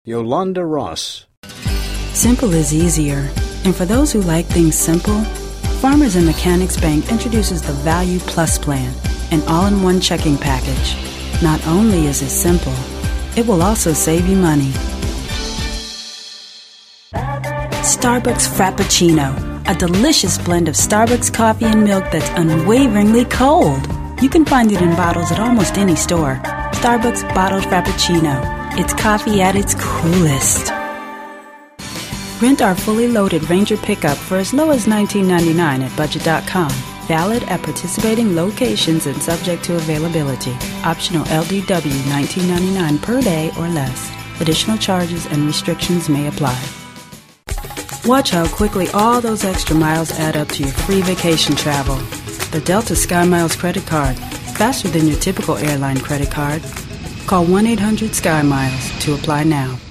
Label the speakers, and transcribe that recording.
Speaker 1: Yolanda Ross.
Speaker 2: Simple is easier. And for those who like things simple, Farmers and Mechanics Bank introduces the Value Plus Plan, an all-in-one checking package. Not only is it simple, it will also save you money. Starbucks Frappuccino, a delicious blend of Starbucks coffee and milk that's unwaveringly cold. You can find it in bottles at almost any store. Starbucks Bottled Frappuccino. It's coffee at its coolest. Rent our fully loaded Ranger pickup for as low as $19.99 at Budget.com. Valid at participating locations and subject to availability. Optional LDW $19.99 per day or less. Additional charges and restrictions may apply. Watch how quickly all those extra miles add up to your free vacation travel. The Delta SkyMiles credit card. Faster than your typical airline credit card. Call 1-800-SkyMiles to apply now.